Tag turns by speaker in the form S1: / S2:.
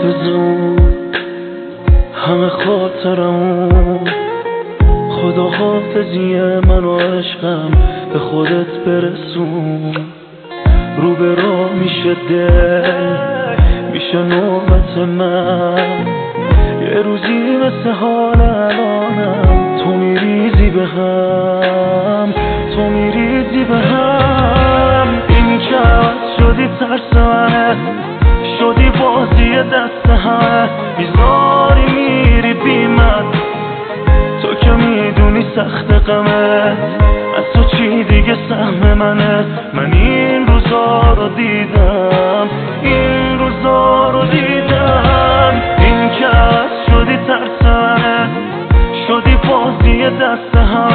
S1: حافظ اون همه خاطرمون، خدا حافظی من و عشقم به خودت برسون. رو به راه میشه دل، میشه نوبت من، یه روزی مثل حال الانم تو میریزی به هم، تو میریزی به هم. این که عوض شدی ترس منه، شدی بازی دست همه، میذاری میری بی من، تو که میدونی سخت غمه، از تو چی دیگه سهم منه. من این روزا رو دیدم، این روزا رو دیدم. این که عوض شدی ترس منه، شدی بازی دست هم،